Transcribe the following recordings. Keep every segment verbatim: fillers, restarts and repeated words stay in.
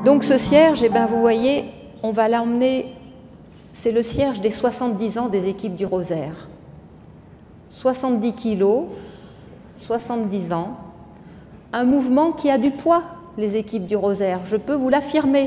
Donc ce cierge, eh ben, vous voyez, on va l'emmener, c'est le cierge des soixante-dix ans des équipes du Rosaire. soixante-dix kilos, soixante-dix ans, un mouvement qui a du poids, les équipes du Rosaire, je peux vous l'affirmer.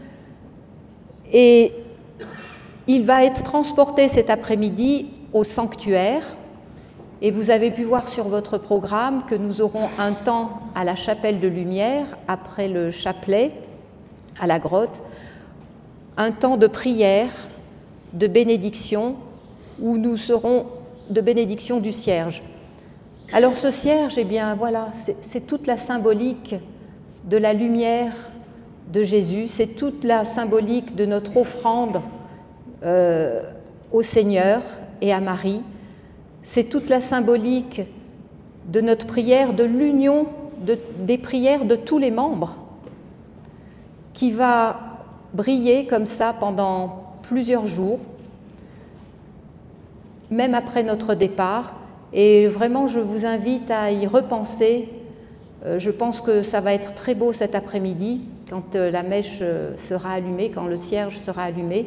Et il va être transporté cet après-midi au sanctuaire, et vous avez pu voir sur votre programme que nous aurons un temps à la chapelle de lumière, après le chapelet, à la grotte, un temps de prière, de bénédiction, où nous serons de bénédiction du cierge. Alors ce cierge, eh bien voilà, c'est, c'est toute la symbolique de la lumière de Jésus, c'est toute la symbolique de notre offrande euh, au Seigneur et à Marie, c'est toute la symbolique de notre prière, de l'union de, des prières de tous les membres, qui va briller comme ça pendant plusieurs jours, même après notre départ. Et vraiment, je vous invite à y repenser. Euh, je pense que ça va être très beau cet après-midi, quand euh, la mèche euh, sera allumée, quand le cierge sera allumé.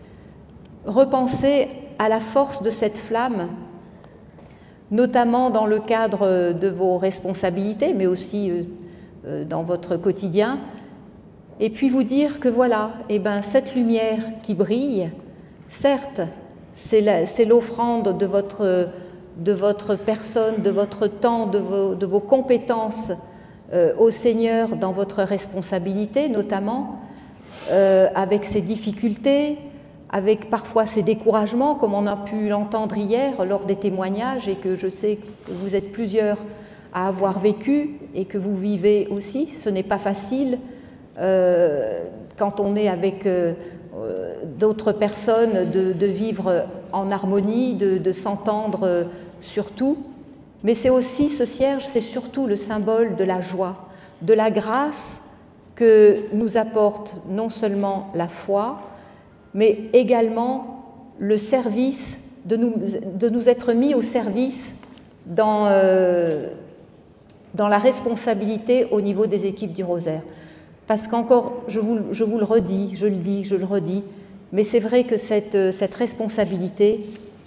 Repensez à la force de cette flamme, notamment dans le cadre de vos responsabilités, mais aussi euh, euh, dans votre quotidien. Et puis vous dire que voilà, eh ben, cette lumière qui brille, certes, c'est, la, c'est l'offrande de votre, de votre personne, de votre temps, de vos, de vos compétences euh, au Seigneur dans votre responsabilité, notamment, euh, avec ses difficultés, avec parfois ses découragements, comme on a pu l'entendre hier lors des témoignages, et que je sais que vous êtes plusieurs à avoir vécu et que vous vivez aussi. Ce n'est pas facile euh, quand on est avec euh, d'autres personnes de, de vivre en harmonie, de, de s'entendre euh, sur tout. Mais c'est aussi, ce cierge, c'est surtout le symbole de la joie, de la grâce que nous apporte non seulement la foi, mais également le service, de nous, de nous être mis au service dans, euh, dans la responsabilité au niveau des équipes du Rosaire. Parce qu'encore, je vous, je vous le redis, je le dis, je le redis, mais c'est vrai que cette, cette responsabilité,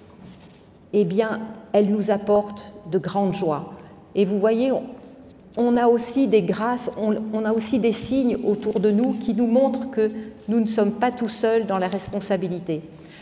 eh bien, elle nous apporte de grandes joies. Et vous voyez, on, on a aussi des grâces, on, on a aussi des signes autour de nous qui nous montrent que nous ne sommes pas tout seuls dans la responsabilité.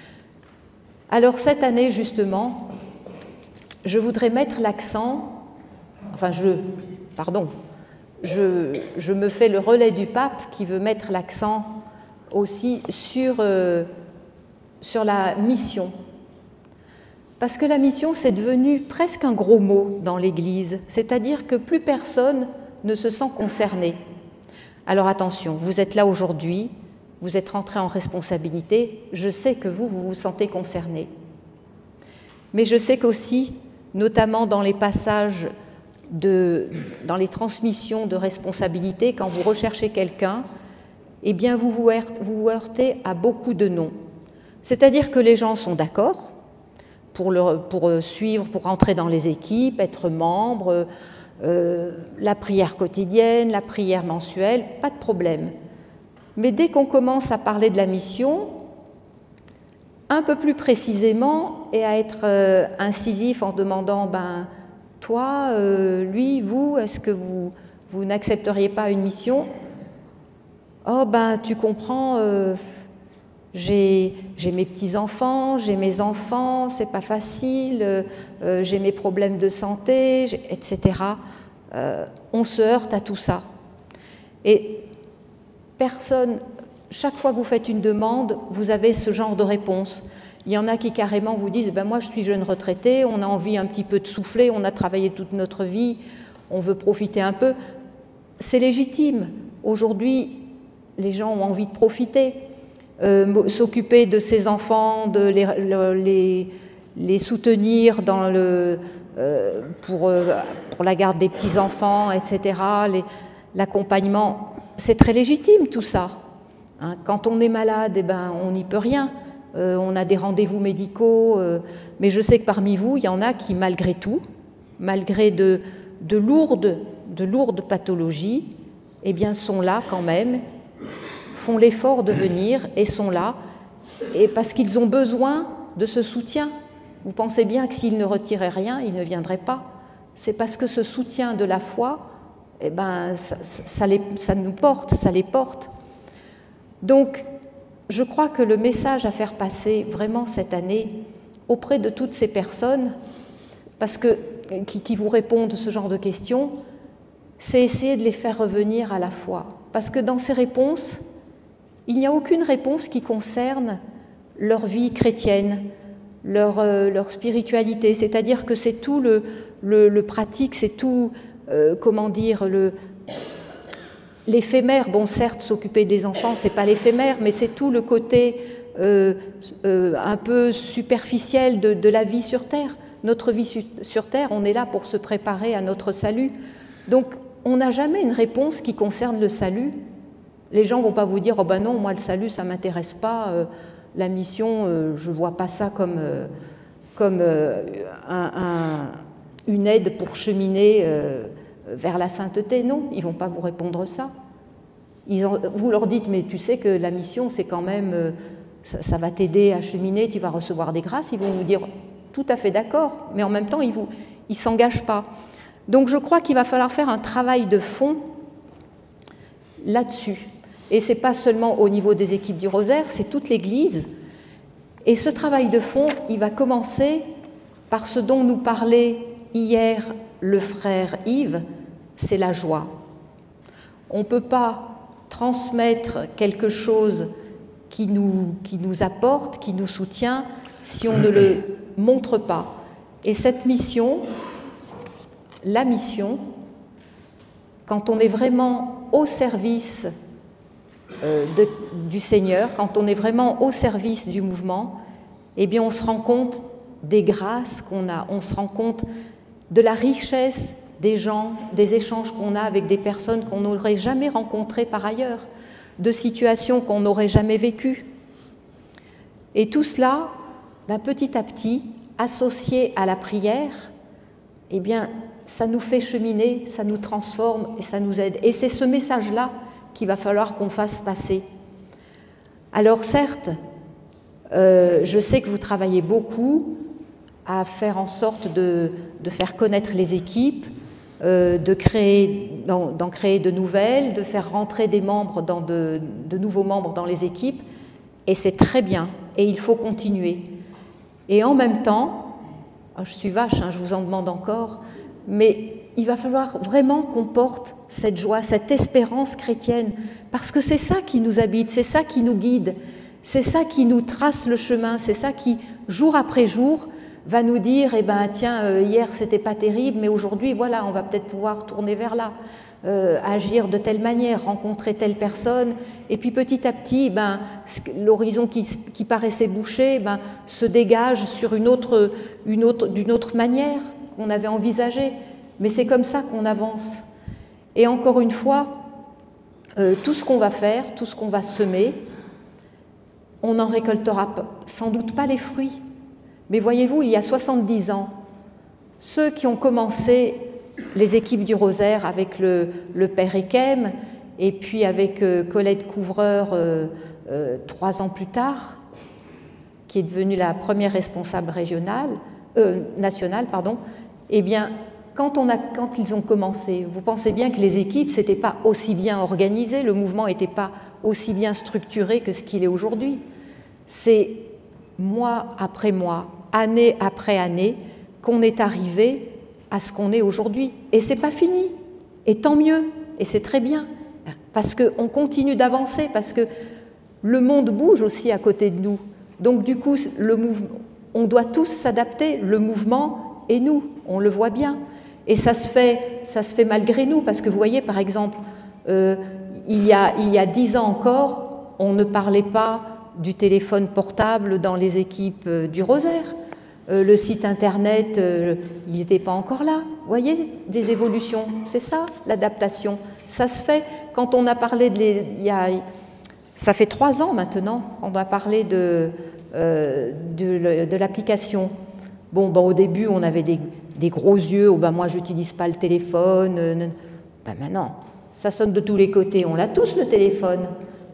Alors cette année, justement, je voudrais mettre l'accent, enfin je, pardon, je, je me fais le relais du pape qui veut mettre l'accent aussi sur, euh, sur la mission. Parce que la mission, c'est devenu presque un gros mot dans l'Église, c'est-à-dire que plus personne ne se sent concerné. Alors attention, vous êtes là aujourd'hui, vous êtes rentré en responsabilité, je sais que vous, vous vous sentez concerné. Mais je sais qu'aussi, notamment dans les passages, de, dans les transmissions de responsabilité, quand vous recherchez quelqu'un, eh bien vous vous heurtez, vous vous heurtez à beaucoup de non. C'est-à-dire que les gens sont d'accord pour, le, pour suivre, pour rentrer dans les équipes, être membre, euh, la prière quotidienne, la prière mensuelle, pas de problème. Mais dès qu'on commence à parler de la mission, un peu plus précisément, et à être euh, incisif en demandant, ben, toi, euh, lui, vous, est-ce que vous, vous n'accepteriez pas une mission ? Oh, ben, tu comprends, euh, j'ai, j'ai mes petits-enfants, j'ai mes enfants, c'est pas facile, euh, j'ai mes problèmes de santé, et cetera. Euh, on se heurte à tout ça. Et personne, chaque fois que vous faites une demande, vous avez ce genre de réponse. Il y en a qui carrément vous disent ben « moi je suis jeune retraité, on a envie un petit peu de souffler, on a travaillé toute notre vie, on veut profiter un peu ». C'est légitime. Aujourd'hui, les gens ont envie de profiter, euh, s'occuper de ses enfants, de les, les, les soutenir dans le, euh, pour, euh, pour la garde des petits-enfants, et cetera, les, l'accompagnement. C'est très légitime tout ça. Hein, quand on est malade, eh ben, on n'y peut rien. Euh, on a des rendez-vous médicaux, euh, mais je sais que parmi vous, il y en a qui, malgré tout, malgré de, de, lourdes, de lourdes pathologies, eh bien, sont là quand même font l'effort de venir et sont là, et parce qu'ils ont besoin de ce soutien. Vous pensez bien que s'ils ne retiraient rien, ils ne viendraient pas. C'est parce que ce soutien de la foi, eh ben, ça, ça, les, ça nous porte, ça les porte. Donc, je crois que le message à faire passer vraiment cette année auprès de toutes ces personnes, parce que, qui, qui vous répondent ce genre de questions, c'est essayer de les faire revenir à la foi. Parce que dans ces réponses, il n'y a aucune réponse qui concerne leur vie chrétienne, leur, euh, leur spiritualité. C'est-à-dire que c'est tout le, le, le pratique, c'est tout, euh, comment dire, le, l'éphémère. Bon, certes, s'occuper des enfants, c'est pas l'éphémère, mais c'est tout le côté euh, euh, un peu superficiel de, de la vie sur Terre. Notre vie su- sur Terre, on est là pour se préparer à notre salut. Donc, on n'a jamais une réponse qui concerne le salut. Les gens ne vont pas vous dire « Oh ben non, moi le salut, ça ne m'intéresse pas, euh, la mission, euh, je ne vois pas ça comme, euh, comme euh, un, un, une aide pour cheminer euh, vers la sainteté. » Non, ils ne vont pas vous répondre ça. Ils en, vous leur dites « Mais tu sais que la mission, c'est quand même, euh, ça, ça va t'aider à cheminer, tu vas recevoir des grâces. » Ils vont vous dire « Tout à fait d'accord, mais en même temps, ils ne s'engagent pas. » Donc je crois qu'il va falloir faire un travail de fond là-dessus. Et ce n'est pas seulement au niveau des équipes du Rosaire, c'est toute l'Église. Et ce travail de fond, il va commencer par ce dont nous parlait hier le frère Yves, c'est la joie. On ne peut pas transmettre quelque chose qui nous, qui nous apporte, qui nous soutient, si on ne le montre pas. Et cette mission, la mission, quand on est vraiment au service euh, de, du Seigneur, quand on est vraiment au service du mouvement, eh bien on se rend compte des grâces qu'on a, on se rend compte de la richesse des gens, des échanges qu'on a avec des personnes qu'on n'aurait jamais rencontrées par ailleurs, de situations qu'on n'aurait jamais vécues. Et tout cela, ben, petit à petit, associé à la prière, eh bien, ça nous fait cheminer, ça nous transforme et ça nous aide. Et c'est ce message-là qu'il va falloir qu'on fasse passer. Alors certes, euh, je sais que vous travaillez beaucoup à faire en sorte de, de faire connaître les équipes, euh, de créer, d'en, d'en créer de nouvelles, de faire rentrer des membres dans de, de nouveaux membres dans les équipes, et c'est très bien, et il faut continuer. Et en même temps, je suis vache, hein, je vous en demande encore, mais il va falloir vraiment qu'on porte cette joie, cette espérance chrétienne, parce que c'est ça qui nous habite, c'est ça qui nous guide, c'est ça qui nous trace le chemin, c'est ça qui, jour après jour, va nous dire, eh ben tiens, euh, hier c'était pas terrible, mais aujourd'hui, voilà, on va peut-être pouvoir tourner vers là, euh, agir de telle manière, rencontrer telle personne, et puis petit à petit, ben, l'horizon qui, qui paraissait bouché, ben, se dégage sur une autre, une autre, d'une autre manière qu'on avait envisagée. Mais c'est comme ça qu'on avance. Et encore une fois, euh, tout ce qu'on va faire, tout ce qu'on va semer, on n'en récoltera sans doute pas les fruits. Mais voyez-vous, il y a soixante-dix ans, ceux qui ont commencé les équipes du Rosaire avec le, le Père Ekem et puis avec euh, Colette Couvreur euh, euh, trois ans plus tard, qui est devenue la première responsable régionale, euh, nationale, pardon, eh bien, quand, on a, quand ils ont commencé, vous pensez bien que les équipes, ce n'était pas aussi bien organisé, le mouvement n'était pas aussi bien structuré que ce qu'il est aujourd'hui. C'est mois après mois, année après année, qu'on est arrivé à ce qu'on est aujourd'hui. Et ce n'est pas fini, et tant mieux, et c'est très bien, parce qu'on continue d'avancer, parce que le monde bouge aussi à côté de nous. Donc du coup, le mouvement, on doit tous s'adapter, le mouvement et nous, on le voit bien. Et ça se fait, ça se fait malgré nous, parce que vous voyez, par exemple, euh, il y a, il y a dix ans encore, on ne parlait pas du téléphone portable dans les équipes euh, du Rosaire. Euh, le site internet, euh, il n'était pas encore là. Vous voyez, des évolutions, c'est ça, l'adaptation. Ça se fait quand on a parlé de... Les, il y a, ça fait trois ans maintenant qu'on a parlé de, euh, de, de l'application. Bon, ben, au début, on avait des, des gros yeux. Oh, ben, moi, je n'utilise pas le téléphone. Ben, maintenant, ça sonne de tous les côtés. On a tous le téléphone.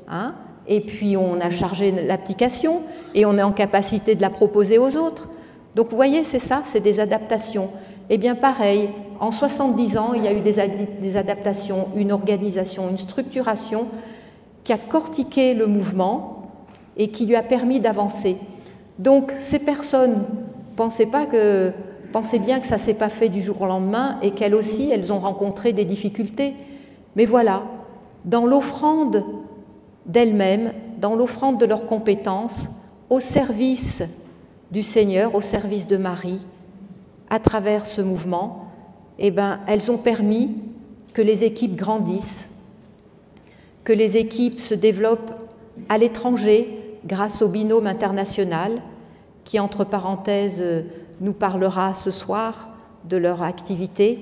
hein, et puis on a chargé l'application et on est en capacité de la proposer aux autres. Donc vous voyez, c'est ça, c'est des adaptations. Eh bien pareil, en soixante-dix ans, il y a eu des, ad des adaptations, une organisation, une structuration qui a cortiqué le mouvement et qui lui a permis d'avancer. Donc ces personnes, pensez pas que, pensez bien que ça ne s'est pas fait du jour au lendemain et qu'elles aussi, elles ont rencontré des difficultés. Mais voilà, dans l'offrande d'elles-mêmes, dans l'offrande de leurs compétences, au service du Seigneur, au service de Marie, à travers ce mouvement, eh ben, elles ont permis que les équipes grandissent, que les équipes se développent à l'étranger grâce au binôme international qui, entre parenthèses, nous parlera ce soir de leur activité.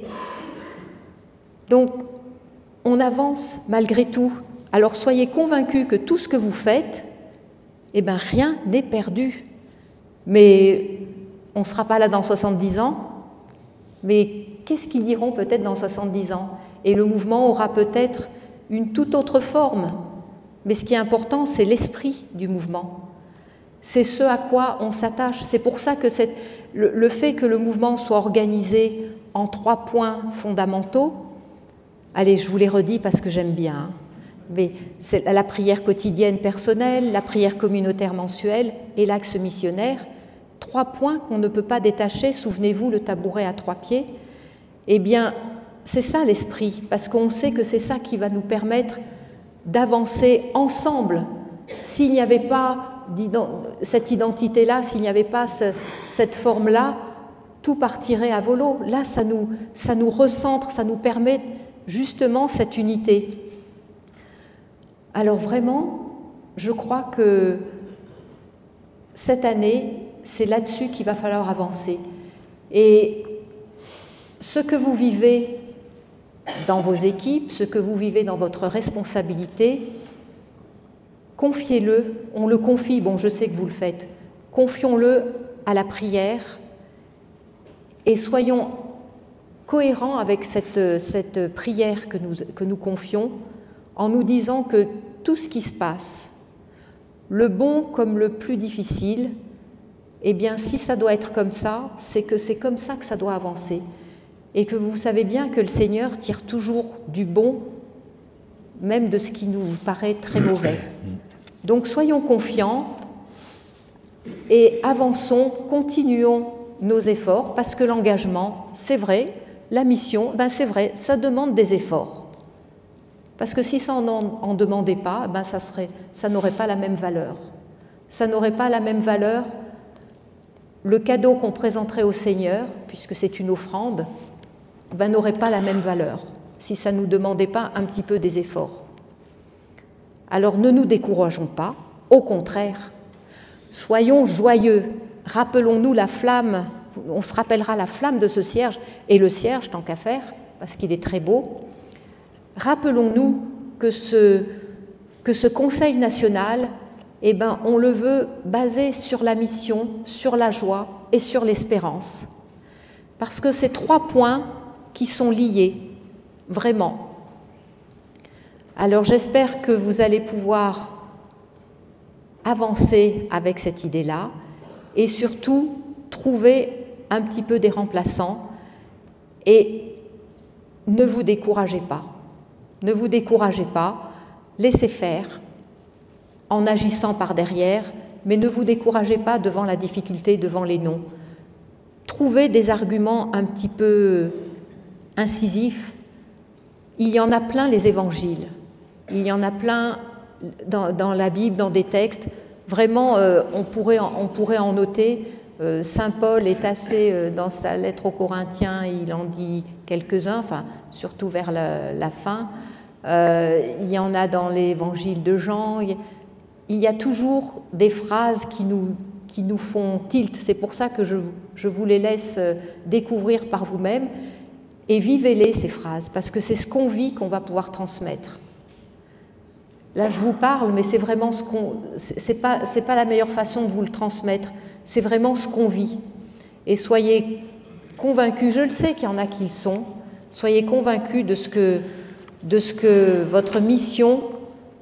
Donc, on avance malgré tout. Alors, soyez convaincus que tout ce que vous faites, eh ben, rien n'est perdu. Mais on ne sera pas là dans soixante-dix ans, mais qu'est-ce qu'ils diront peut-être dans soixante-dix ans? Et le mouvement aura peut-être une toute autre forme. Mais ce qui est important, c'est l'esprit du mouvement. C'est ce à quoi on s'attache. C'est pour ça que cette, le, le fait que le mouvement soit organisé en trois points fondamentaux, allez, je vous les redis parce que j'aime bien, hein, mais c'est la prière quotidienne personnelle, la prière communautaire mensuelle et l'axe missionnaire, trois points qu'on ne peut pas détacher, souvenez-vous, le tabouret à trois pieds, eh bien, c'est ça l'esprit, parce qu'on sait que c'est ça qui va nous permettre d'avancer ensemble. S'il n'y avait pas cette identité-là, s'il n'y avait pas ce, cette forme-là, tout partirait à volo. Là, ça nous, ça nous recentre, ça nous permet justement cette unité. Alors vraiment, je crois que cette année, c'est là-dessus qu'il va falloir avancer. Et ce que vous vivez dans vos équipes, ce que vous vivez dans votre responsabilité, confiez-le, on le confie, bon je sais que vous le faites, confions-le à la prière et soyons cohérents avec cette, cette prière que nous, que nous confions en nous disant que tout ce qui se passe, le bon comme le plus difficile, eh bien si ça doit être comme ça, c'est que c'est comme ça que ça doit avancer. Et que vous savez bien que le Seigneur tire toujours du bon, même de ce qui nous paraît très mauvais. Donc soyons confiants et avançons, continuons nos efforts, parce que l'engagement, c'est vrai, la mission, ben c'est vrai, ça demande des efforts. Parce que si ça n'en demandait pas, ben ça serait, ça n'aurait pas la même valeur. Ça n'aurait pas la même valeur. Le cadeau qu'on présenterait au Seigneur, puisque c'est une offrande, ben, n'aurait pas la même valeur si ça ne nous demandait pas un petit peu des efforts. Alors ne nous décourageons pas, au contraire, soyons joyeux, rappelons-nous la flamme, on se rappellera la flamme de ce cierge, et le cierge, tant qu'à faire, parce qu'il est très beau. Rappelons-nous que ce, que ce Conseil national, eh ben, on le veut basé sur la mission, sur la joie et sur l'espérance. Parce que c'est trois points qui sont liés, vraiment. Alors j'espère que vous allez pouvoir avancer avec cette idée-là et surtout trouver un petit peu des remplaçants et ne vous découragez pas. Ne vous découragez pas, laissez faire en agissant par derrière, mais ne vous découragez pas devant la difficulté, devant les noms. Trouvez des arguments un petit peu incisifs. Il y en a plein les évangiles. Il y en a plein dans, dans la Bible, dans des textes. Vraiment, euh, on, pourrait en, on pourrait en noter. Euh, Saint Paul est assez, euh, dans sa lettre aux Corinthiens, il en dit quelques-uns, enfin, surtout vers la, la fin. Euh, il y en a dans l'évangile de Jean. Il y a toujours des phrases qui nous, qui nous font tilt. C'est pour ça que je, je vous les laisse découvrir par vous-même. Et vivez-les, ces phrases, parce que c'est ce qu'on vit qu'on va pouvoir transmettre. Là, je vous parle, mais c'est vraiment ce qu'on... C'est pas, c'est pas la meilleure façon de vous le transmettre. C'est vraiment ce qu'on vit. Et soyez convaincus, je le sais qu'il y en a qui le sont, soyez convaincus de ce que, de ce que votre mission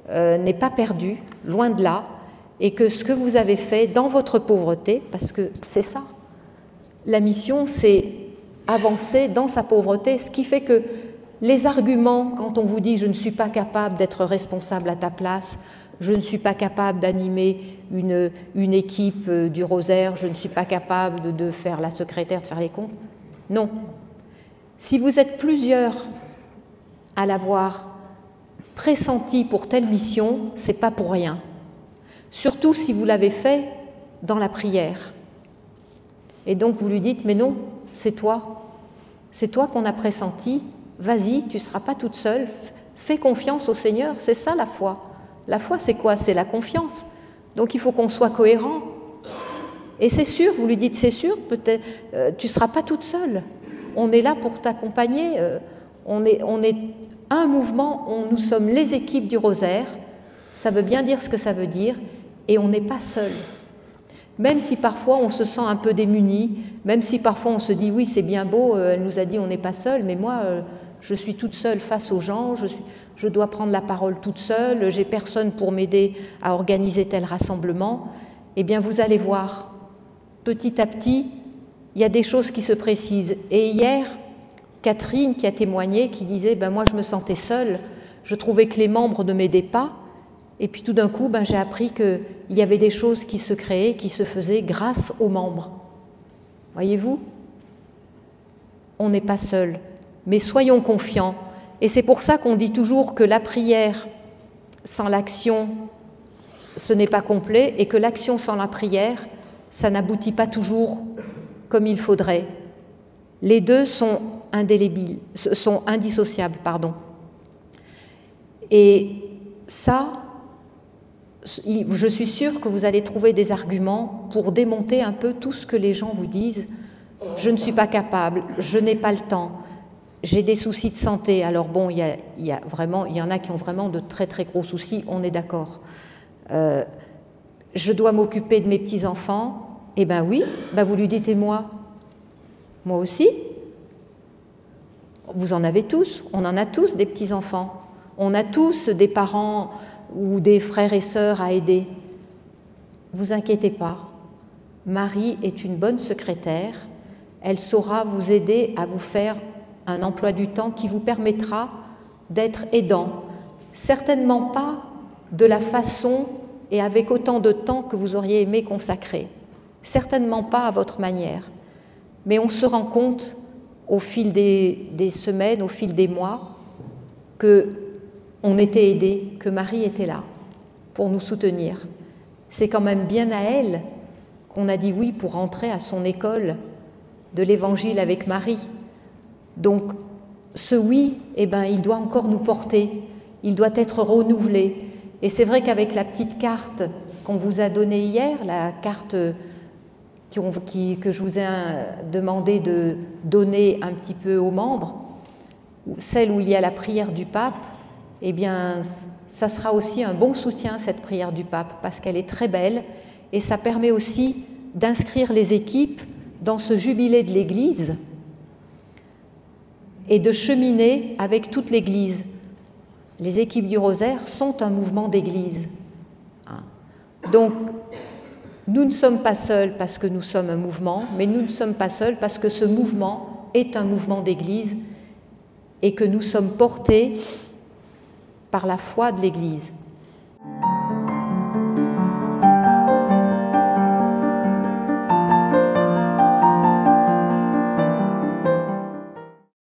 euh, n'est pas perdu, loin de là, et que ce que vous avez fait dans votre pauvreté, parce que c'est ça, la mission, c'est avancer dans sa pauvreté, ce qui fait que les arguments, quand on vous dit « je ne suis pas capable d'être responsable à ta place », je ne suis pas capable d'animer une, une équipe du rosaire, je ne suis pas capable de, de faire la secrétaire, de faire les comptes. Non. Si vous êtes plusieurs à l'avoir pressenti pour telle mission, ce n'est pas pour rien. Surtout si vous l'avez fait dans la prière. Et donc vous lui dites, mais non, c'est toi. C'est toi qu'on a pressenti. Vas-y, tu ne seras pas toute seule. Fais confiance au Seigneur, c'est ça la foi. La foi, c'est quoi? C'est la confiance. Donc il faut qu'on soit cohérent. Et c'est sûr, vous lui dites, c'est sûr, peut-être, euh, tu ne seras pas toute seule. On est là pour t'accompagner. Euh, on est, on est un mouvement, on, nous sommes les équipes du rosaire. Ça veut bien dire ce que ça veut dire. Et on n'est pas seul. Même si parfois on se sent un peu démuni, même si parfois on se dit, oui, c'est bien beau, euh, elle nous a dit on n'est pas seul, mais moi, euh, je suis toute seule face aux gens, je, suis, je dois prendre la parole toute seule, j'ai personne pour m'aider à organiser tel rassemblement. Eh bien, vous allez voir, petit à petit, il y a des choses qui se précisent. Et hier, Catherine qui a témoigné, qui disait, ben moi je me sentais seule, je trouvais que les membres ne m'aidaient pas, et puis tout d'un coup, ben, j'ai appris qu'il y avait des choses qui se créaient, qui se faisaient grâce aux membres. Voyez-vous ? On n'est pas seul, mais soyons confiants. Et c'est pour ça qu'on dit toujours que la prière sans l'action, ce n'est pas complet, et que l'action sans la prière, ça n'aboutit pas toujours comme il faudrait. Les deux sont indélébiles, sont indissociables, pardon. Et ça, je suis sûre que vous allez trouver des arguments pour démonter un peu tout ce que les gens vous disent. Je ne suis pas capable, je n'ai pas le temps, j'ai des soucis de santé. Alors bon, il y a, il y a vraiment, il y en a qui ont vraiment de très très gros soucis, on est d'accord. Euh, je dois m'occuper de mes petits-enfants. Eh bien oui, ben vous lui dites et moi ? Moi aussi. Vous en avez tous, on en a tous des petits-enfants. On a tous des parents ou des frères et sœurs à aider. Vous inquiétez pas, Marie est une bonne secrétaire, elle saura vous aider à vous faire un emploi du temps qui vous permettra d'être aidant. Certainement pas de la façon et avec autant de temps que vous auriez aimé consacrer. Certainement pas à votre manière. Mais on se rend compte au fil des, des semaines, au fil des mois, que on était aidés, que Marie était là pour nous soutenir. C'est quand même bien à elle qu'on a dit oui pour rentrer à son école de l'Évangile avec Marie. Donc ce oui, eh ben, il doit encore nous porter, il doit être renouvelé. Et c'est vrai qu'avec la petite carte qu'on vous a donnée hier, la carte qui ont, qui, que je vous ai demandé de donner un petit peu aux membres, celle où il y a la prière du pape, eh bien, ça sera aussi un bon soutien, cette prière du pape, parce qu'elle est très belle et ça permet aussi d'inscrire les équipes dans ce jubilé de l'Église et de cheminer avec toute l'Église. Les équipes du Rosaire sont un mouvement d'Église. Donc, nous ne sommes pas seuls parce que nous sommes un mouvement, mais nous ne sommes pas seuls parce que ce mouvement est un mouvement d'Église et que nous sommes portés par la foi de l'Église.